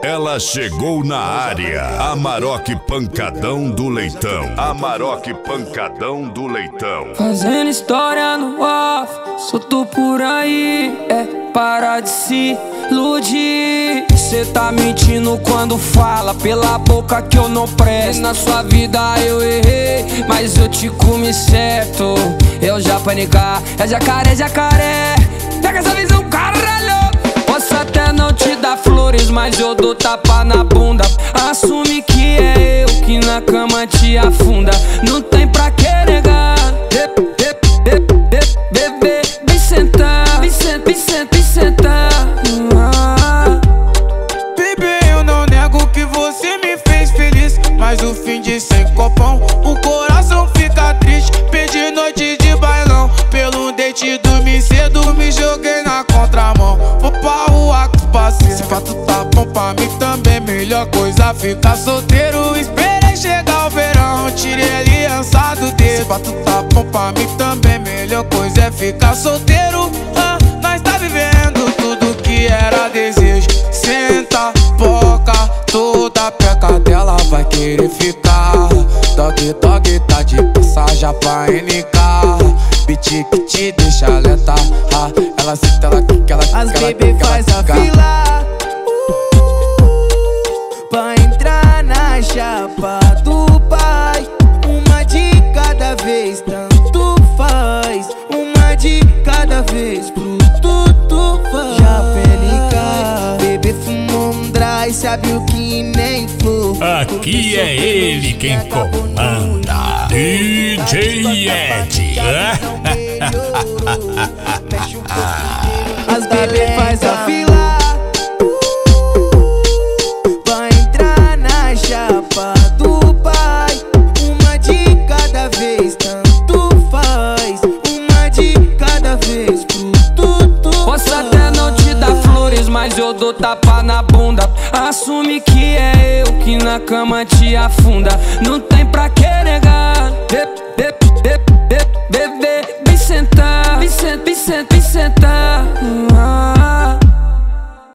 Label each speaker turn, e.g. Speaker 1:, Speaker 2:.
Speaker 1: Ela chegou na área. Amarok Pancadão do Leitão. Amarok Pancadão do Leitão.
Speaker 2: Fazendo história no off, solto por aí. É parar de se iludir. Cê tá mentindo quando fala pela boca que eu não presto. Na sua vida eu errei, mas eu te comi certo. Eu já panicar, é jacaré, jacaré. Pega essa visão, caralho. Posso até não te dar flores, mas eu dou tapa na bunda. Assume que é eu que na cama te afunda. Não tem pra que negar. Bebê, vem sentar. Vem sentar.
Speaker 3: Bebê, eu não nego que você me fez feliz, mas o fim de sem copão, o coração fica triste. Perdi noite de bailão, pelo date dormi cedo, me joguei na contramão. Vou pra rua com os parceiros. Se fato tá bom pra mim também, melhor coisa ficar solteiro. Esperei chegar o verão, tirei a aliança do dedo. Se fato tá bom pra mim também, melhor coisa é ficar solteiro. Nós tá vivendo tudo que era desejo. Senta, boca, toda peca dela vai querer ficar. Dog, dog, tá de passagem pra NK. Beat que te deixa lenta. Ela senta, ela quica, ela quica.
Speaker 4: As bebê faz a fila pra entrar na chapa do pai. Uma de cada vez, tanto faz. Uma de cada vez, pro tudo faz. Já penica, bebê fumou um dry, sabe o que nem flor.
Speaker 5: Aqui é ele quem comanda, DJ Ed.
Speaker 4: As bebê faz a fila pra entrar na chapa do pai. Uma de cada vez, tanto faz. Uma de cada vez, pro tudo.
Speaker 2: Posso até não te dar flores, mas eu dou tapa na bunda. Assume que é eu que na cama te afunda. Não tem pra que negar.